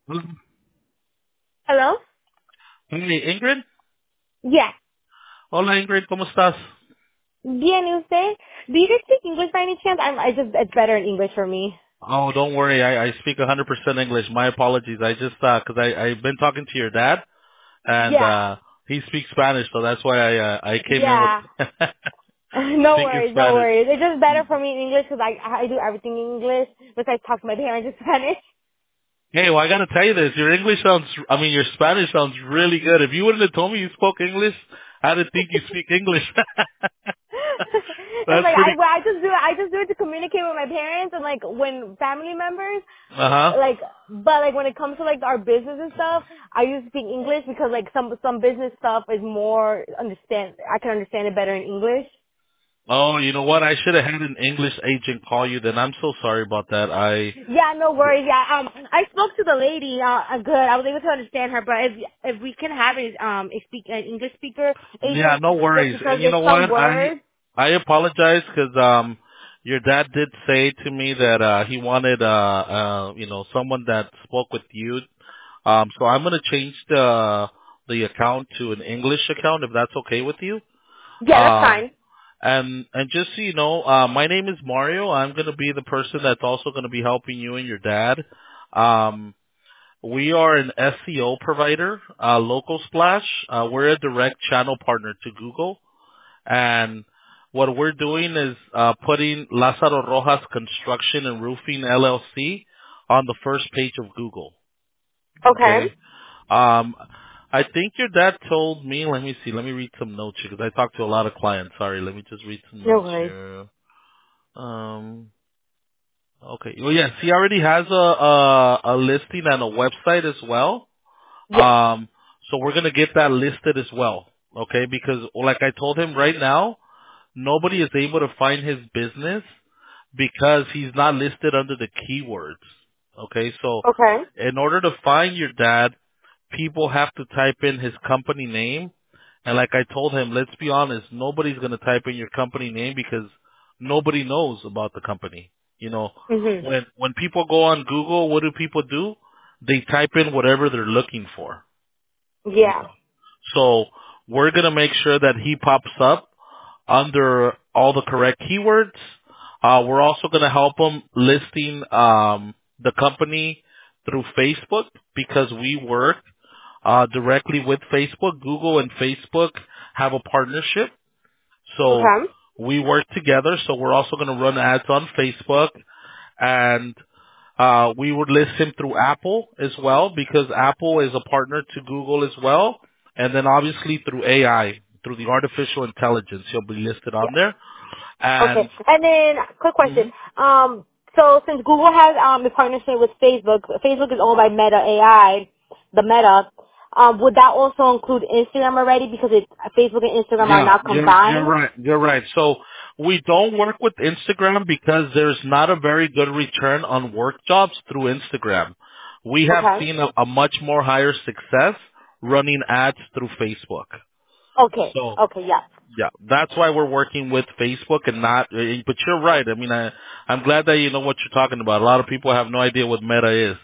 Hola, Hello? Hey, Ingrid. Yeah. Hola, Ingrid, ¿cómo estás? Bien, ¿y usted? Do you guys speak English by any chance? It's better in English for me. Oh, don't worry. I speak 100% English. My apologies. I just, cause I've been talking to your dad and, Yeah. he speaks Spanish, so that's why I came in with Yeah. No speaking worries, no Spanish. worries. It's just better for me in English because I do everything in English besides talk to my parents in Spanish. Hey, well, I gotta tell you this. Your English sounds, I mean, your Spanish sounds really good. If you wouldn't have told me you spoke English, I didn't think you speak English. It's That's like pretty, I just do it to communicate with my parents and like when family members uh-huh. like but like when it comes to like our business and stuff, I use to speak English because like some business stuff is more I can understand it better in English. Oh, you know what? I should have had an English agent call you then. I'm so sorry about that. Yeah, no worries. Yeah, I spoke to the lady. Good. I was able to understand her, but if we can have an English speaker Yeah, agent, no just worries. because And you there's know some what? words. I apologize because your dad did say to me that he wanted someone that spoke with you. So I'm gonna change the account to an English account if that's okay with you. Yeah, that's Um fine. and just so you know, my name is Mario. I'm gonna be the person that's also gonna be helping you and your dad. Um we are an SEO provider, Local Splash. We're a direct channel partner to Google. And what we're doing is putting Lázaro Rojas Construction and Roofing LLC on the first page of Google. Okay. Okay. Um, I think your dad told me. Let me see. Let me read some notes here because I talked to a lot of clients. Sorry. Let me just read some No notes worries. here. Okay. Well, yes, he already has a listing and a website as well. Yes. So we're gonna get that listed as well. Okay, because like I told him right now, nobody is able to find his business because he's not listed under the keywords. Okay, so Okay. in order to find your dad, people have to type in his company name. And like I told him, let's be honest, nobody's going to type in your company name because nobody knows about the company. You know, Mhm. when people go on Google, what do people do? They type in whatever they're looking for. You Yeah. know, so we're going to make sure that he pops up under all the correct keywords. We're also going to help them listing the company through Facebook because we work directly with Facebook. Google and Facebook have a partnership, so Okay. we work together. So we're also going to run ads on Facebook, and we would list him through Apple as well because Apple is a partner to Google as well, and then obviously through AI, through the artificial intelligence, he'll be listed on Yeah. there. Okay. And And then, quick question. mhm. So since Google has the partnership with Facebook, Facebook is owned by Meta AI, the Meta. Would that also include Instagram already because Facebook and Instagram are Yeah, now you're combined? right. You're right. So we don't work with Instagram because there's not a very good return on work jobs through Instagram. We have Okay. seen a much more higher success running ads through Facebook. Okay. So Okay. Yeah. yeah, that's why we're working with Facebook and not. But you're right. I mean, I'm glad that you know what you're talking about. A lot of people have no idea what Meta is.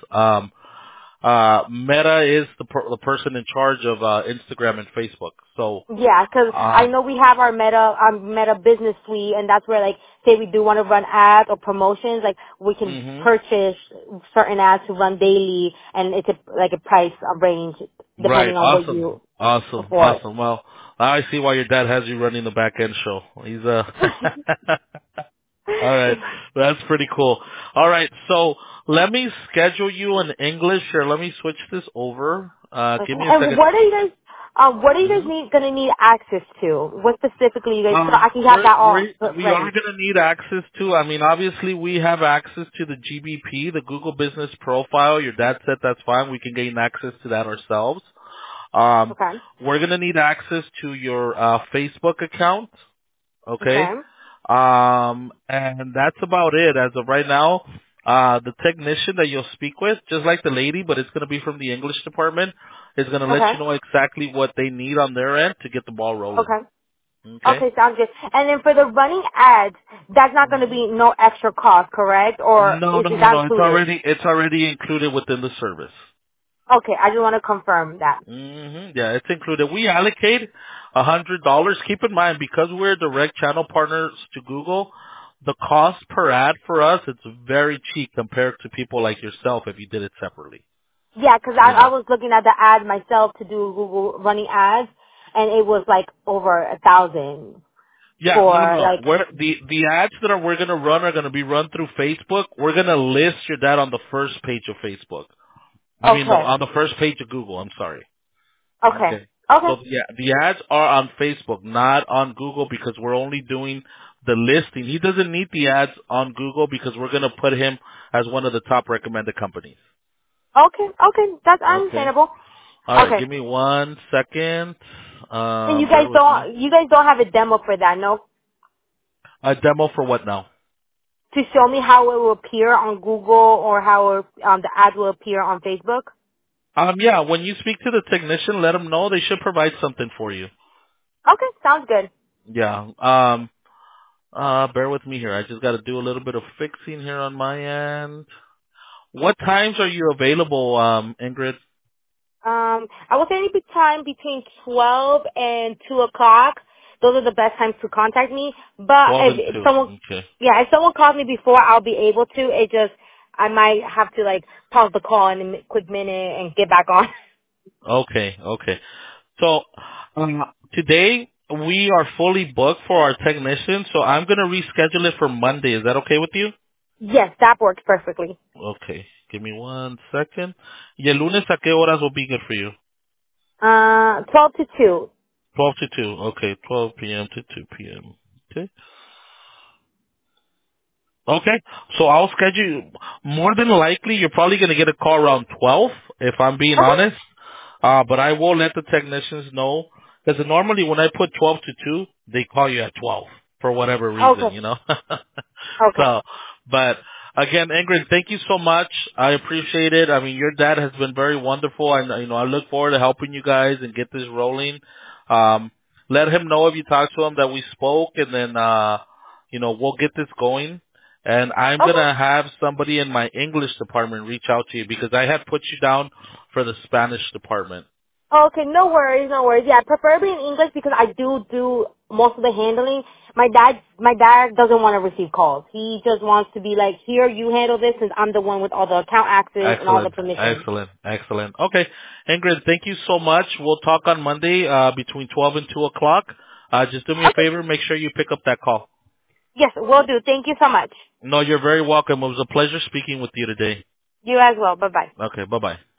Meta is the person in charge of Instagram and Facebook. So Yeah, 'cause I um, know we have our Meta Business Suite, and that's where like say we do want to run ads or promotions, like we can hmm purchase certain ads to run daily, and it's like a price range Right. depending on what Awesome. you Awesome. afford. Awesome. Well, now I see why your dad has you running the back end show. He's all right. That's pretty cool. All right. So let me schedule you in English here. Let me switch this over. Okay. Give me a And second. what are you guys Mhm. gonna need access to? What specifically you guys? So I can have We're, that all we are ready. going to need access to, I mean, obviously we have access to the GBP, the Google Business Profile. Your dad said that's fine. We can gain access to that ourselves. Um, Okay. we're going to need access to your Facebook account. Okay. Okay. And that's about it as of right now. The technician that you'll speak with, just like the lady, but it's going to be from the English department, is going to let Okay. you know exactly what they need on their end to get the ball rolling. Okay. Okay. Okay, sounds good. And then for the running ads, that's not going to Mhm. be no extra cost, correct? Or No, is no, no, that no. included? It's already included within the service. Okay, I just want to confirm that. Yeah, it's included. We allocate $100. Keep in mind, because we're direct channel partners to Google, the cost per ad for us, it's very cheap compared to people like yourself if you did it separately. Yeah, 'cause You I know. was looking at the ad myself to do Google running ads, and it was like over 1,000 Yeah, for no. like. The ads that we're gonna run are gonna be run through Facebook. We're gonna list your dad on the first page of Facebook. I mean, Okay, on the first page of Google. I'm sorry. okay, Okay. okay, So yeah, the ads are on Facebook, not on Google, because we're only doing the listing. He doesn't need the ads on Google because we're gonna put him as one of the top recommended companies. okay, okay. That's Okay. understandable. All right. Okay, Give me 1 second. and Bear with me. you guys don't have a demo for that, no? A demo for what now? To show me how it will appear on Google or how the ad will appear on Facebook. Yeah. When you speak to the technician, let them know they should provide something for you. Okay, sounds good. Yeah. Bear with me here. I just got to do a little bit of fixing here on my end. What times are you available, Ingrid? I will say any time between 12 and 2 o'clock. Those are the best times to contact me. But 12 and if 2. someone, Okay. yeah, if someone calls me before, I'll be able to. It just, I might have to like pause the call in a quick minute and get back on. Okay. Okay. So, today we are fully booked for our technician, so I'm going to reschedule it for Monday. Is that okay with you? Yes, that works perfectly. Okay. Give me 1 second. Y el lunes a qué horas will be good for you? 12 to 2. 12 to 2. Okay. 12 p.m. to 2 p.m. Okay. Okay. So I'll schedule, more than likely you're probably going to get a call around 12, if I'm being Okay. honest. But I will let the technicians know, because normally when I put 12 to 2, they call you at 12 for whatever reason, Okay. you know. Okay. So, but again, Ingrid, thank you so much. I appreciate it. I mean, your dad has been very wonderful, and I look forward to helping you guys and get this rolling. Let him know if you talk to him that we spoke, and then we'll get this going. And I'm Okay. gonna have somebody in my English department reach out to you because I had put you down for the Spanish department. Okay, no worries, no worries. Yeah, preferably in English because I do most of the handling. My dad doesn't want to receive calls. He just wants to be like, here, you handle this since I'm the one with all the account access and all the Excellent, permissions. excellent, excellent. Okay, Ingrid, thank you so much. We'll talk on Monday between 12 and 2 o'clock. Just do me a Okay. favor, make sure you pick up that call. Yes, will do. Thank you so much. No, you're very welcome. It was a pleasure speaking with you today. You as well. Bye bye. Okay, bye-bye.